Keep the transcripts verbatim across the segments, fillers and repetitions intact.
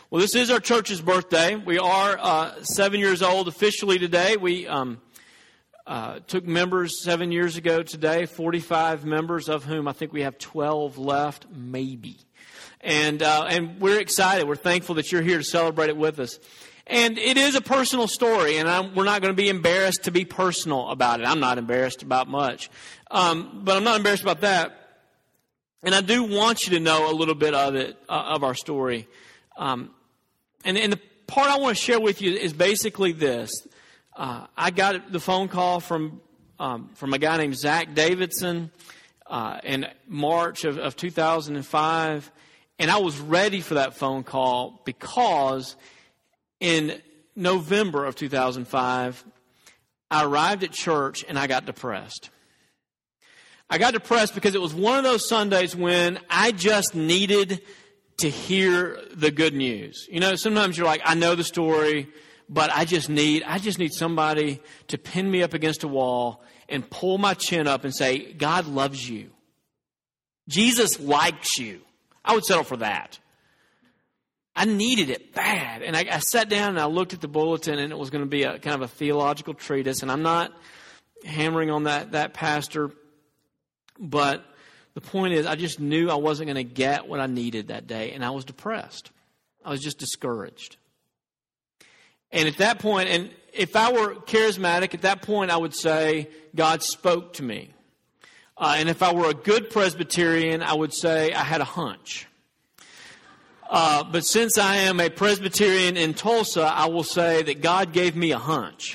Well, this is our church's birthday. We are uh, seven years old officially today. We um, uh, took members seven years ago today, forty-five members, of whom I think we have twelve left, maybe. And uh, and we're excited. We're thankful that you're here to celebrate it with us. And it is a personal story, and I'm, we're not going to be embarrassed to be personal about it. I'm not embarrassed about much, um, but I'm not embarrassed about that. And I do want you to know a little bit of it, uh, of our story. Um, and, and the part I want to share with you is basically this. Uh, I got the phone call from um, from a guy named Zach Davidson uh, in March of, of two thousand five, and I was ready for that phone call because in November of two thousand five, I arrived at church and I got depressed. I got depressed because it was one of those Sundays when I just needed to hear the good news. You know, sometimes you're like, I know the story, but I just need, I just need somebody to pin me up against a wall and pull my chin up and say, God loves you. Jesus likes you. I would settle for that. I needed it bad. And I, I sat down and I looked at the bulletin, and it was going to be a kind of a theological treatise. And I'm not hammering on that, that pastor, but the point is, I just knew I wasn't going to get what I needed that day, and I was depressed. I was just discouraged. And at that point, and if I were charismatic, at that point I would say, God spoke to me. Uh, and if I were a good Presbyterian, I would say I had a hunch. Uh, but since I am a Presbyterian in Tulsa, I will say that God gave me a hunch.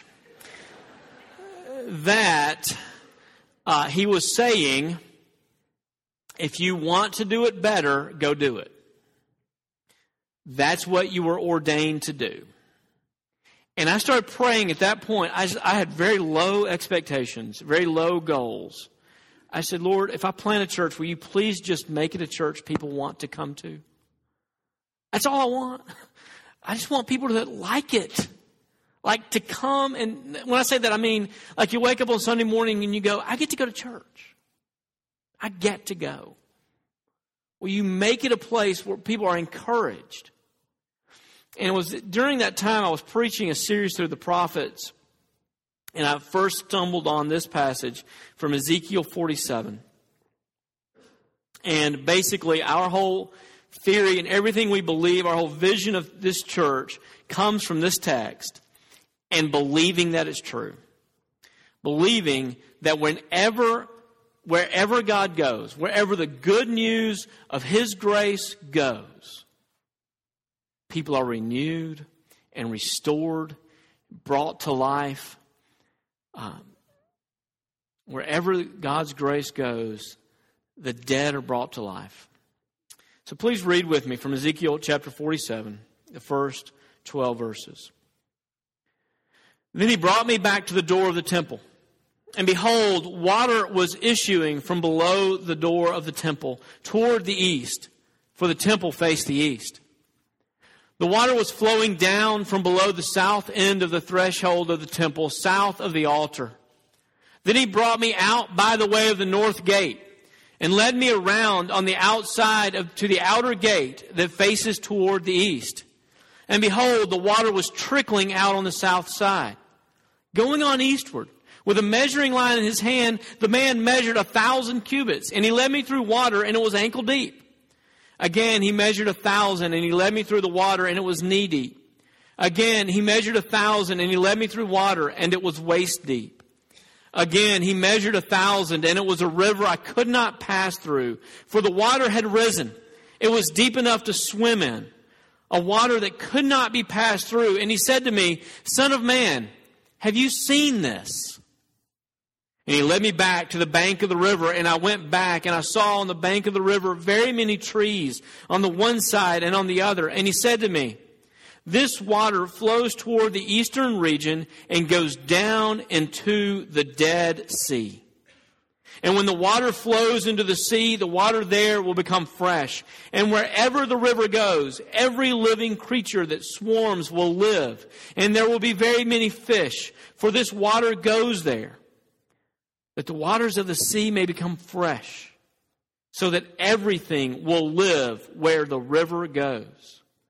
That uh, He was saying, if you want to do it better, go do it. That's what you were ordained to do. And I started praying at that point. I, I had very low expectations, very low goals. I said, Lord, if I plant a church, will you please just make it a church people want to come to? That's all I want. I just want people to like it. Like to come. And when I say that, I mean, like you wake up on Sunday morning and you go, I get to go to church. I get to go. Will you make it a place where people are encouraged? And it was during that time I was preaching a series through the prophets. And I first stumbled on this passage from Ezekiel forty-seven. And basically our whole theory and everything we believe, our whole vision of this church comes from this text and believing that it's true. Believing that whenever, wherever God goes, wherever the good news of His grace goes, people are renewed and restored, brought to life. Um, wherever God's grace goes, the dead are brought to life. So please read with me from Ezekiel chapter forty-seven, the first twelve verses. Then he brought me back to the door of the temple. And behold, water was issuing from below the door of the temple toward the east, for the temple faced the east. The water was flowing down from below the south end of the threshold of the temple, south of the altar. Then he brought me out by the way of the north gate, and led me around on the outside of, to the outer gate that faces toward the east. And behold, the water was trickling out on the south side. Going on eastward, with a measuring line in his hand, the man measured a thousand cubits, and he led me through water, and it was ankle deep. Again, he measured a thousand, and he led me through the water, and it was knee deep. Again, he measured a thousand, and he led me through water, and it was waist deep. Again, he measured a thousand, and it was a river I could not pass through, for the water had risen. It was deep enough to swim in, a water that could not be passed through. And he said to me, Son of man, have you seen this? And he led me back to the bank of the river, and I went back, and I saw on the bank of the river very many trees on the one side and on the other. And he said to me, this water flows toward the eastern region and goes down into the Dead Sea. And when the water flows into the sea, the water there will become fresh. And wherever the river goes, every living creature that swarms will live. And there will be very many fish, for this water goes there, that the waters of the sea may become fresh, so that everything will live where the river goes.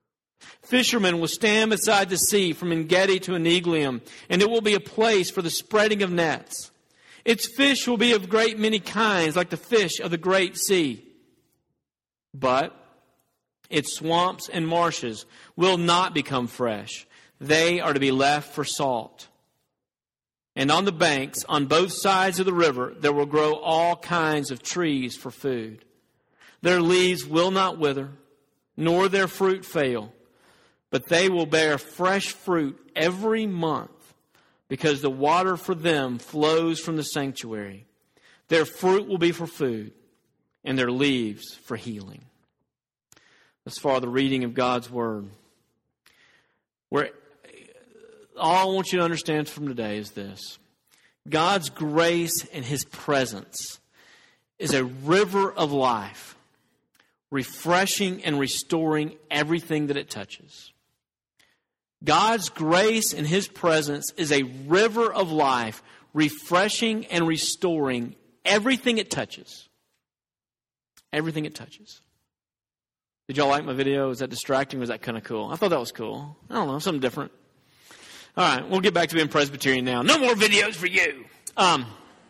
Fishermen will stand beside the sea from En-gedi to Eneglaim, and it will be a place for the spreading of nets. Its fish will be of great many kinds, like the fish of the great sea. But its swamps and marshes will not become fresh. They are to be left for salt. And on the banks, on both sides of the river, there will grow all kinds of trees for food. Their leaves will not wither, nor their fruit fail, but they will bear fresh fruit every month, because the water for them flows from the sanctuary. Their fruit will be for food, and their leaves for healing. As far as the reading of God's Word. Where all I want you to understand from today is this. God's grace and His presence is a river of life, refreshing and restoring everything that it touches. God's grace and His presence is a river of life, refreshing and restoring everything it touches. Everything it touches. Did y'all like my video? Was that distracting or was that kind of cool? I thought that was cool. I don't know, something different. All right, we'll get back to being Presbyterian now. No more videos for you. Um,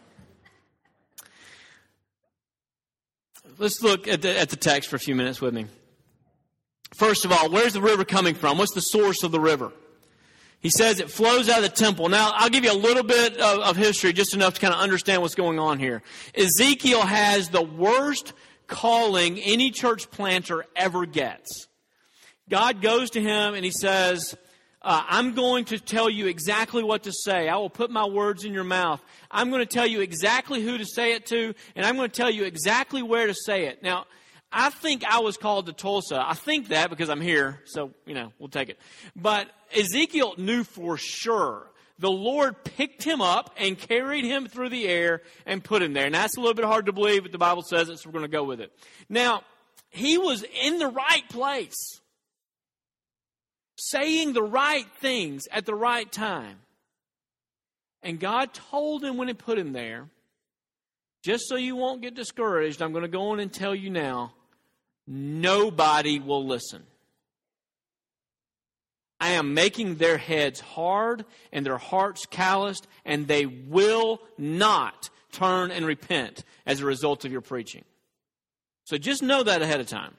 let's look at the, at the text for a few minutes with me. First of all, where's the river coming from? What's the source of the river? He says it flows out of the temple. Now, I'll give you a little bit of, of history, just enough to kind of understand what's going on here. Ezekiel has the worst calling any church planter ever gets. God goes to him and He says, uh, I'm going to tell you exactly what to say. I will put my words in your mouth. I'm going to tell you exactly who to say it to, and I'm going to tell you exactly where to say it. Now, I think I was called to Tulsa. I think that because I'm here, so, you know, we'll take it. But Ezekiel knew for sure. The Lord picked him up and carried him through the air and put him there. And that's a little bit hard to believe, but the Bible says it, so we're going to go with it. Now, he was in the right place, saying the right things at the right time. And God told him when He put him there, just so you won't get discouraged, I'm going to go on and tell you now, nobody will listen. I am making their heads hard and their hearts calloused, and they will not turn and repent as a result of your preaching. So just know that ahead of time.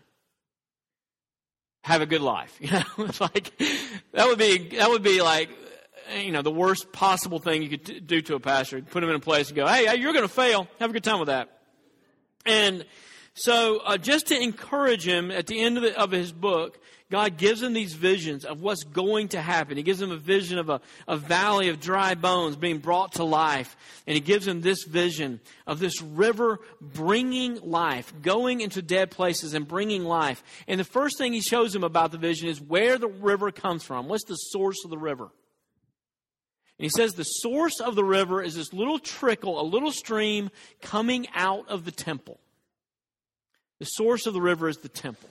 Have a good life. You know, it's like that would be that would be like you know the worst possible thing you could t- do to a pastor. Put him in a place and go, "Hey, you're going to fail. Have a good time with that." And so, uh, just to encourage him, at the end of, the, of his book, God gives him these visions of what's going to happen. He gives him a vision of a, a valley of dry bones being brought to life. And He gives him this vision of this river bringing life, going into dead places and bringing life. And the first thing He shows him about the vision is where the river comes from. What's the source of the river? And He says the source of the river is this little trickle, a little stream coming out of the temple. The source of the river is the temple.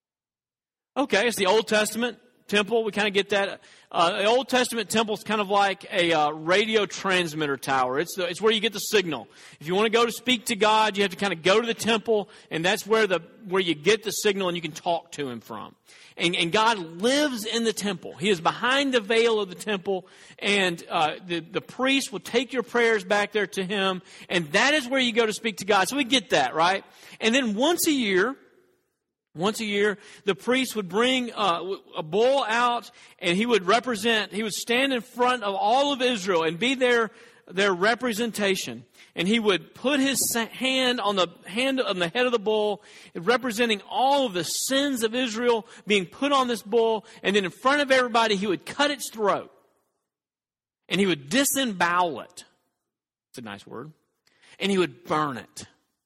Okay, it's the Old Testament temple. We kind of get that. Uh, the Old Testament temple is kind of like a uh, radio transmitter tower. It's the, it's where you get the signal. If you want to go to speak to God, you have to kind of go to the temple, and that's where the where you get the signal and you can talk to Him from. And, and God lives in the temple. He is behind the veil of the temple, and uh, the, the priest will take your prayers back there to Him, and that is where you go to speak to God. So we get that, right? And then once a year, Once a year, the priest would bring uh, a bull out, and he would represent, he would stand in front of all of Israel and be their, their representation. And he would put his hand on the hand on the head of the bull, representing all of the sins of Israel being put on this bull. And then in front of everybody, he would cut its throat. And he would disembowel it. It's a nice word. And he would burn it.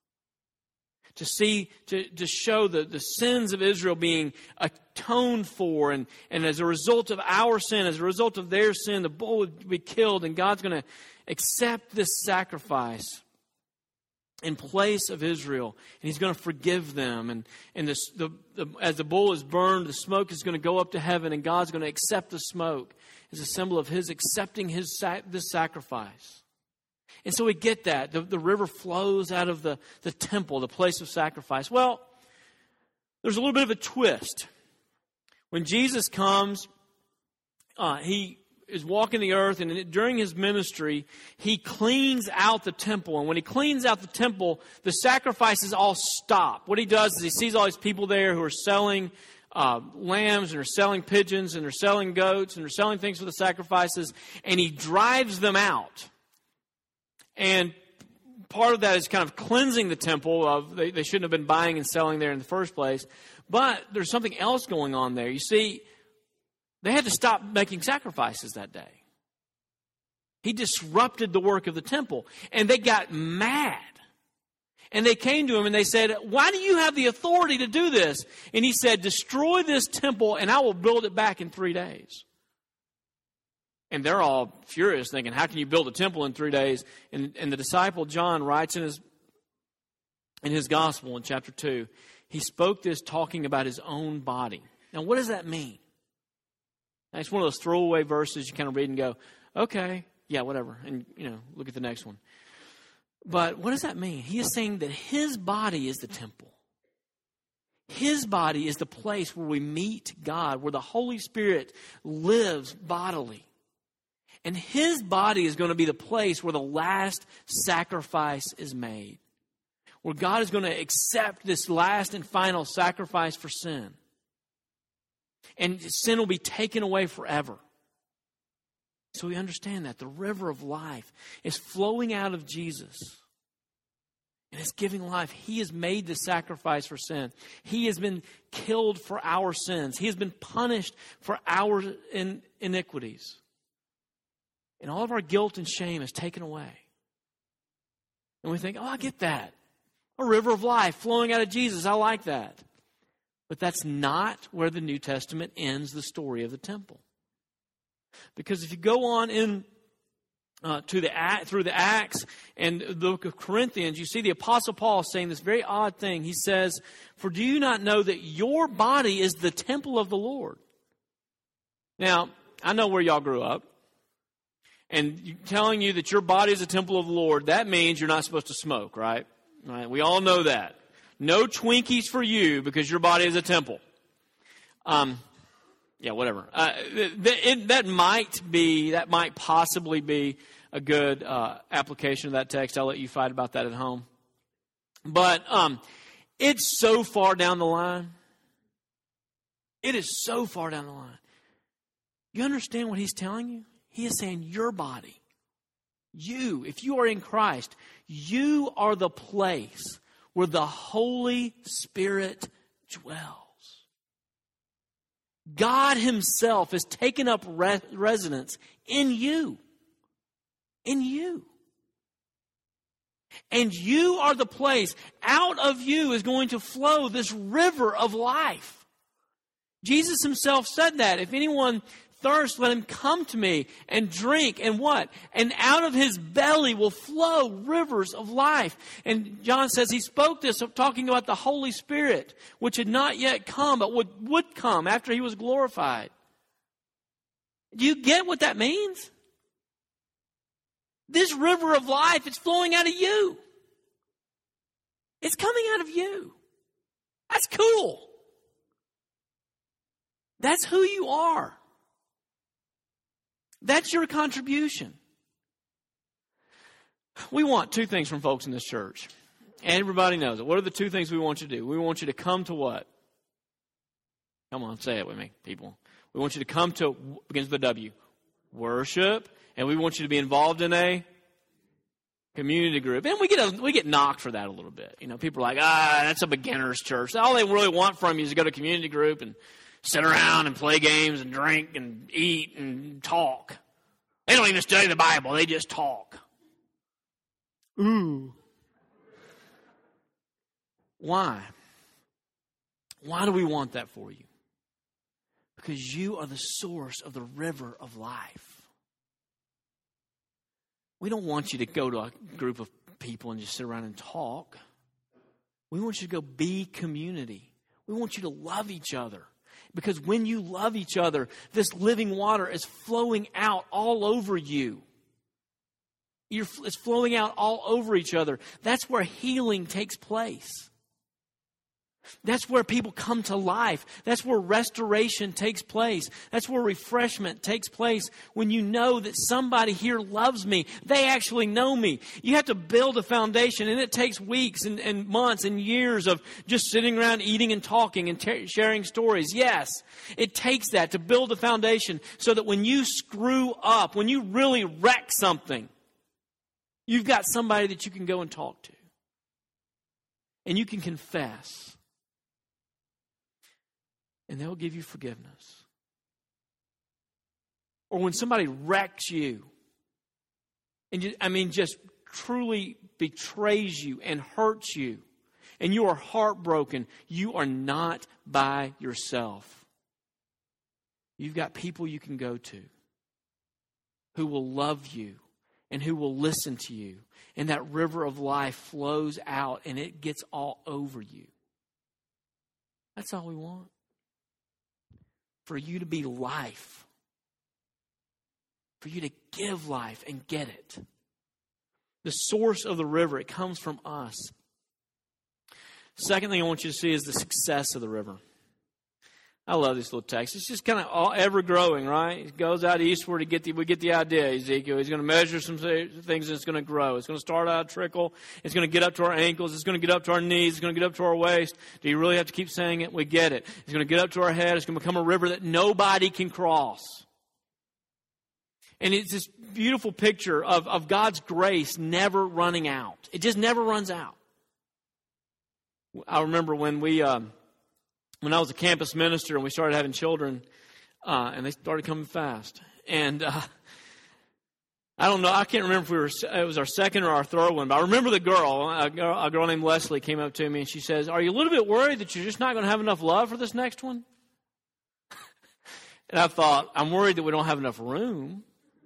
To see, to, to show the, the sins of Israel being atoned for. And, and as a result of our sin, as a result of their sin, the bull would be killed. And God's going to accept this sacrifice in place of Israel. And He's going to forgive them. And, and this, the, the, as the bull is burned, the smoke is going to go up to heaven. And God's going to accept the smoke as a symbol of His accepting his this sacrifice. And so we get that. The, the river flows out of the, the temple, the place of sacrifice. Well, there's a little bit of a twist. When Jesus comes, uh, he is walking the earth, and during his ministry, he cleans out the temple. And when he cleans out the temple, the sacrifices all stop. What he does is he sees all these people there who are selling uh, lambs, and are selling pigeons, and are selling goats, and are selling things for the sacrifices, and he drives them out. And part of that is kind of cleansing the temple of they, they shouldn't have been buying and selling there in the first place. But there's something else going on there. You see, they had to stop making sacrifices that day. He disrupted the work of the temple. And they got mad. And they came to him and they said, why do you have the authority to do this? And he said, destroy this temple and I will build it back in three days. And they're all furious, thinking, how can you build a temple in three days? And, and the disciple John writes in his, in his gospel in chapter two, he spoke this talking about his own body. Now, what does that mean? Now, it's one of those throwaway verses you kind of read and go, okay, yeah, whatever. And, you know, look at the next one. But what does that mean? He is saying that his body is the temple. His body is the place where we meet God, where the Holy Spirit lives bodily. And his body is going to be the place where the last sacrifice is made. Where God is going to accept this last and final sacrifice for sin. And sin will be taken away forever. So we understand that the river of life is flowing out of Jesus. And it's giving life. He has made the sacrifice for sin. He has been killed for our sins. He has been punished for our in, iniquities. And all of our guilt and shame is taken away. And we think, oh, I get that. A river of life flowing out of Jesus. I like that. But that's not where the New Testament ends the story of the temple. Because if you go on in uh, to the through the Acts and the book of Corinthians, you see the Apostle Paul saying this very odd thing. He says, for do you not know that your body is the temple of the Lord? Now, I know where y'all grew up. And telling you that your body is a temple of the Lord, that means you're not supposed to smoke, right? Right? We all know that. No Twinkies for you because your body is a temple. Um, yeah, whatever. Uh, th- it, that might be, that might possibly be a good uh, application of that text. I'll let you fight about that at home. But um, it's so far down the line. It is so far down the line. You understand what he's telling you? He is saying your body, you, if you are in Christ, you are the place where the Holy Spirit dwells. God himself has taken up re- residence in you. In you. And you are the place. Out of you is going to flow this river of life. Jesus himself said that. If anyone thirst, let him come to me and drink. And what? And out of his belly will flow rivers of life. And John says he spoke this talking about the Holy Spirit, which had not yet come, but would, would come after he was glorified. Do you get what that means? This river of life, it's flowing out of you. It's coming out of you. That's cool. That's who you are. That's your contribution. We want two things from folks in this church. Everybody knows it. What are the two things we want you to do? We want you to come to what? Come on, say it with me, people. We want you to come to, begins with a W, worship. And we want you to be involved in a community group. And we get a, we get knocked for that a little bit. You know, people are like, ah, that's a beginner's church. All they really want from you is to go to a community group and sit around and play games and drink and eat and talk. They don't even study the Bible. They just talk. Ooh. Why? Why do we want that for you? Because you are the source of the river of life. We don't want you to go to a group of people and just sit around and talk. We want you to go be community. We want you to love each other. Because when you love each other, this living water is flowing out all over you. You're, it's flowing out all over each other. That's where healing takes place. That's where people come to life. That's where restoration takes place. That's where refreshment takes place. When you know that somebody here loves me, they actually know me. You have to build a foundation, and it takes weeks and, and months and years of just sitting around eating and talking and t- sharing stories. Yes, it takes that to build a foundation so that when you screw up, when you really wreck something, you've got somebody that you can go and talk to. And you can confess. And they'll give you forgiveness. Or when somebody wrecks you, and you, I mean just truly betrays you and hurts you, and you are heartbroken, you are not by yourself. You've got people you can go to who will love you and who will listen to you. And that river of life flows out and it gets all over you. That's all we want. For you to be life. For you to give life and get it. The source of the river, it comes from us. Second thing I want you to see is the success of the river. I love this little text. It's just kind of all, ever growing, right? It goes out eastward to get the, we get the idea, Ezekiel. He's going to measure some things and it's going to grow. It's going to start out a trickle. It's going to get up to our ankles. It's going to get up to our knees. It's going to get up to our waist. Do you really have to keep saying it? We get it. It's going to get up to our head. It's going to become a river that nobody can cross. And it's this beautiful picture of, of God's grace never running out. It just never runs out. I remember when we... Um, When I was a campus minister and we started having children, uh, and they started coming fast. And uh, I don't know, I can't remember if we were, it was our second or our third one, but I remember the girl, a girl, a girl named Leslie came up to me and she says, "Are you a little bit worried that you're just not going to have enough love for this next one?" And I thought, I'm worried that we don't have enough room.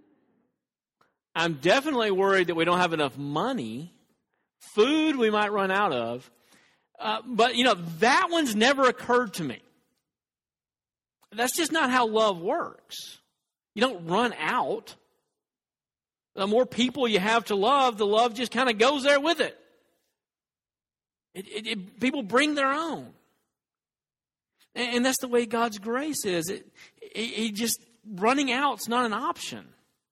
I'm definitely worried that we don't have enough money. Food we might run out of. Uh, but, you know, that one's never occurred to me. That's just not how love works. You don't run out. The more people you have to love, the love just kind of goes there with it. It, it, it. People bring their own. And, and that's the way God's grace is. It, it, it just, running out's not an option.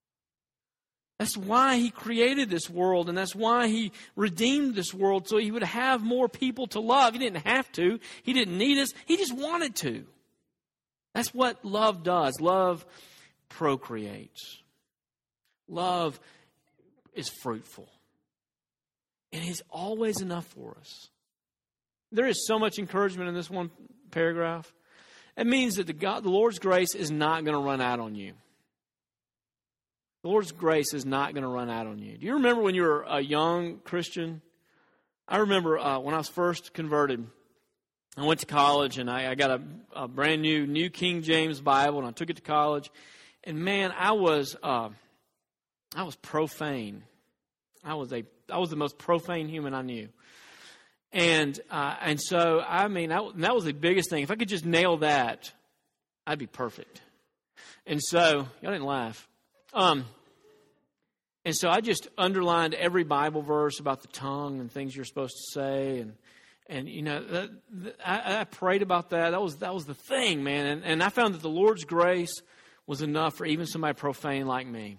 That's why He created this world, and that's why He redeemed this world, so He would have more people to love. He didn't have to. He didn't need us. He just wanted to. That's what love does. Love procreates. Love is fruitful. And it's always enough for us. There is so much encouragement in this one paragraph. It means that the, God, the Lord's grace is not going to run out on you. The Lord's grace is not going to run out on you. Do you remember when you were a young Christian? I remember uh, when I was first converted, I went to college and I, I got a, a brand new New King James Bible and I took it to college. And man, I was uh, I was profane. I was a I was the most profane human I knew. And uh, and so I mean I, that was the biggest thing. If I could just nail that, I'd be perfect. And so y'all didn't laugh. Um, and so I just underlined every Bible verse about the tongue and things you're supposed to say, and and you know that, that, I, I prayed about that. That was that was the thing, man. And and I found that the Lord's grace was enough for even somebody profane like me.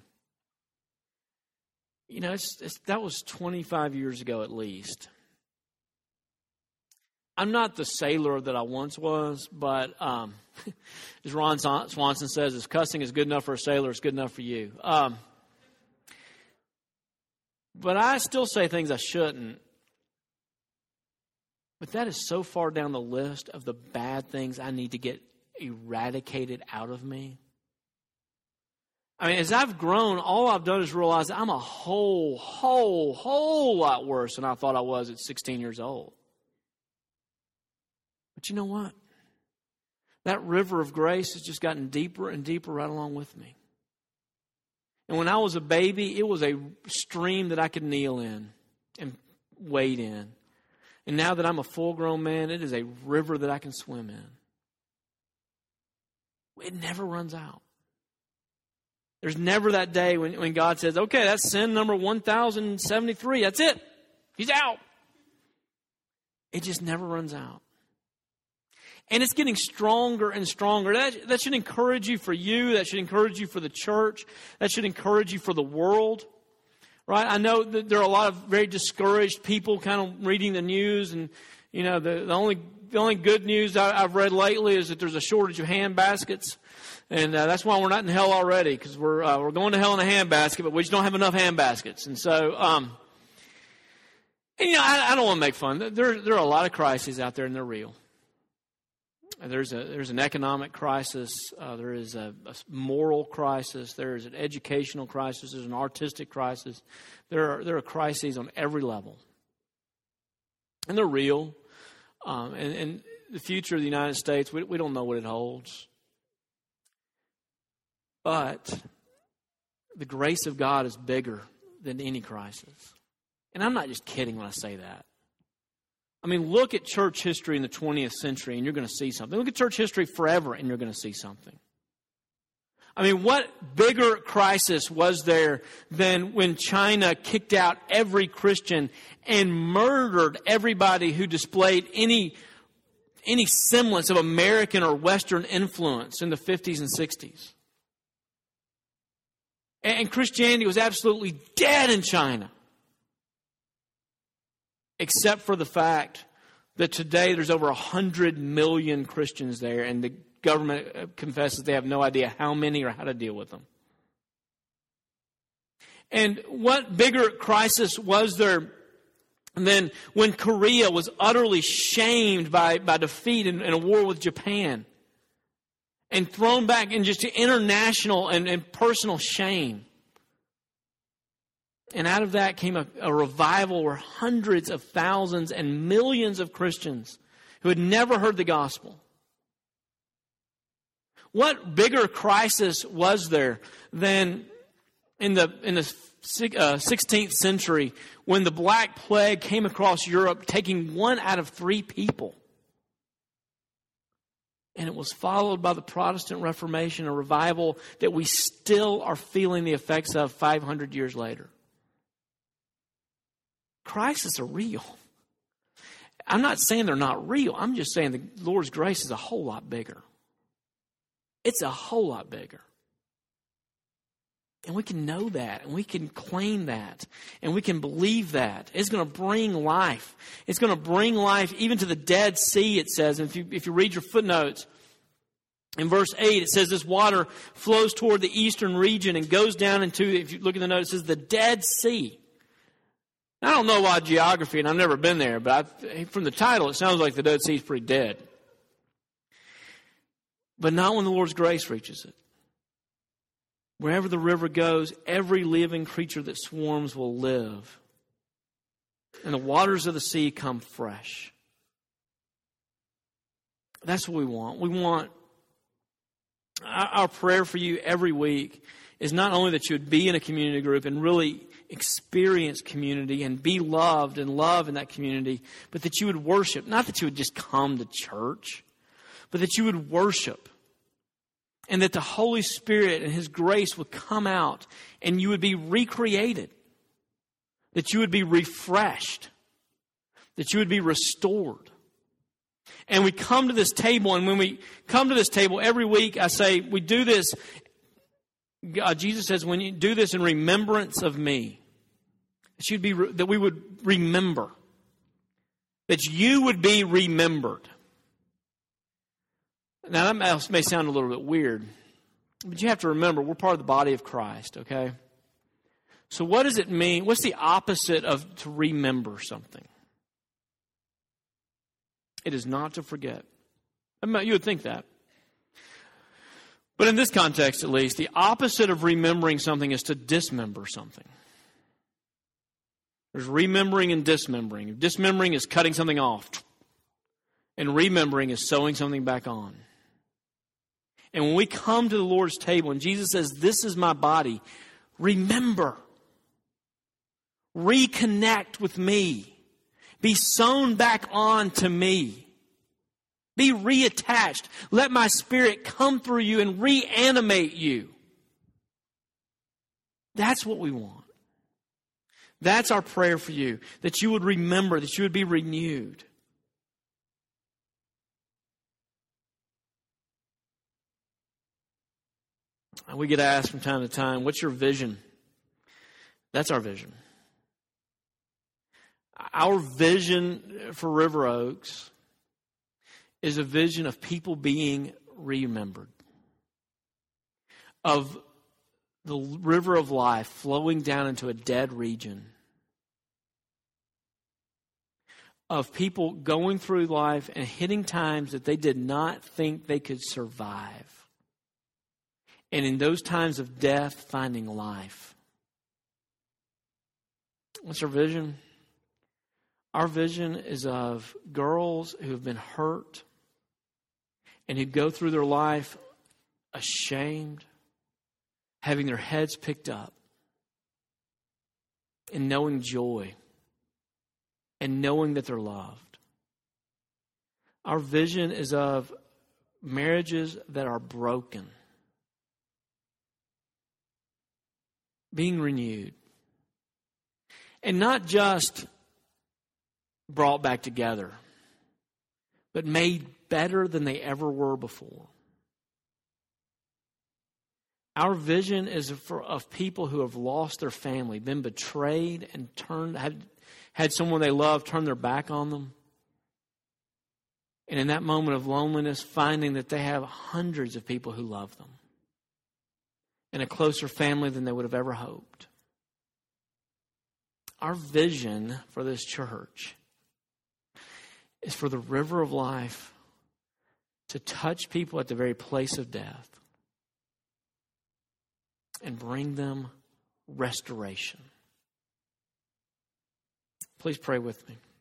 You know, it's, it's, that was twenty-five years ago at least. I'm not the sailor that I once was, but um, as Ron Swanson says, if cussing is good enough for a sailor, it's good enough for you. Um, but I still say things I shouldn't. But that is so far down the list of the bad things I need to get eradicated out of me. I mean, as I've grown, all I've done is realize I'm a whole, whole, whole lot worse than I thought I was at sixteen years old. But you know what? That river of grace has just gotten deeper and deeper right along with me. And when I was a baby, it was a stream that I could kneel in and wade in. And now that I'm a full-grown man, it is a river that I can swim in. It never runs out. There's never that day when, when God says, okay, that's sin number one thousand seventy-three. That's it. He's out. It just never runs out. And it's getting stronger and stronger. That, that should encourage you for you. That should encourage you for the church. That should encourage you for the world. Right? I know that there are a lot of very discouraged people kind of reading the news. And, you know, the, the only the only good news I, I've read lately is that there's a shortage of hand baskets. And uh, that's why we're not in hell already, because we're, uh, we're going to hell in a hand basket, but we just don't have enough hand baskets. And so, um, and, you know, I, I don't want to make fun. There, there are a lot of crises out there, and they're real. There's a there's an economic crisis. Uh, there is a, a moral crisis. There is an educational crisis. There's an artistic crisis. There are there are crises on every level, and they're real. Um, and, and the future of the United States, we we don't know what it holds. But the grace of God is bigger than any crisis, and I'm not just kidding when I say that. I mean, look at church history in the twentieth century and you're going to see something. Look at church history forever and you're going to see something. I mean, what bigger crisis was there than when China kicked out every Christian and murdered everybody who displayed any, any semblance of American or Western influence in the fifties and sixties? And Christianity was absolutely dead in China. Except for the fact that today there's over one hundred million Christians there, and the government confesses they have no idea how many or how to deal with them. And what bigger crisis was there than when Korea was utterly shamed by, by defeat in, in a war with Japan and thrown back in just international and, and personal shame? And out of that came a, a revival where hundreds of thousands and millions of Christians who had never heard the gospel. What bigger crisis was there than in the in the uh, sixteenth century when the Black Plague came across Europe, taking one out of three people? And it was followed by the Protestant Reformation, a revival that we still are feeling the effects of five hundred years later. Crises are real. I'm not saying they're not real. I'm just saying the Lord's grace is a whole lot bigger. It's a whole lot bigger. And we can know that, and we can claim that, and we can believe that. It's going to bring life. It's going to bring life even to the Dead Sea, it says. And if you, if you read your footnotes, in verse eight, it says this water flows toward the eastern region and goes down into, if you look at the note, it says the Dead Sea. I don't know why geography, and I've never been there, but I, from the title, it sounds like the Dead Sea is pretty dead. But not when the Lord's grace reaches it. Wherever the river goes, every living creature that swarms will live. And the waters of the sea come fresh. That's what we want. We want, our, our prayer for you every week is not only that you would be in a community group and really experience community and be loved and love in that community, but that you would worship. Not that you would just come to church, but that you would worship. And that the Holy Spirit and His grace would come out and you would be recreated. That you would be refreshed. That you would be restored. And we come to this table, and when we come to this table every week, I say, we do this. God, Jesus says, when you do this in remembrance of me, it should be that we would remember. That you would be remembered. Now, that may sound a little bit weird, but you have to remember, we're part of the body of Christ, okay? So what does it mean? What's the opposite of to remember something? It is not to forget. I mean, you would think that. But in this context, at least, the opposite of remembering something is to dismember something. There's remembering and dismembering. Dismembering is cutting something off. And remembering is sewing something back on. And when we come to the Lord's table and Jesus says, this is my body, remember. Reconnect with me. Be sewn back on to me. Be reattached. Let my Spirit come through you and reanimate you. That's what we want. That's our prayer for you. That you would remember, that you would be renewed. We get asked from time to time, what's your vision? That's our vision. Our vision for River Oaks is a vision of people being remembered, of the river of life flowing down into a dead region, of people going through life and hitting times that they did not think they could survive. And in those times of death, finding life. What's our vision? Our vision is of girls who have been hurt and who go through their life ashamed, having their heads picked up, and knowing joy, and knowing that they're loved. Our vision is of marriages that are broken, being renewed, and not just brought back together, but made better than they ever were before. Our vision is for, of people who have lost their family, been betrayed, and turned had, had someone they love turn their back on them. And in that moment of loneliness, finding that they have hundreds of people who love them and a closer family than they would have ever hoped. Our vision for this church is for the river of life to touch people at the very place of death and bring them restoration. Please pray with me.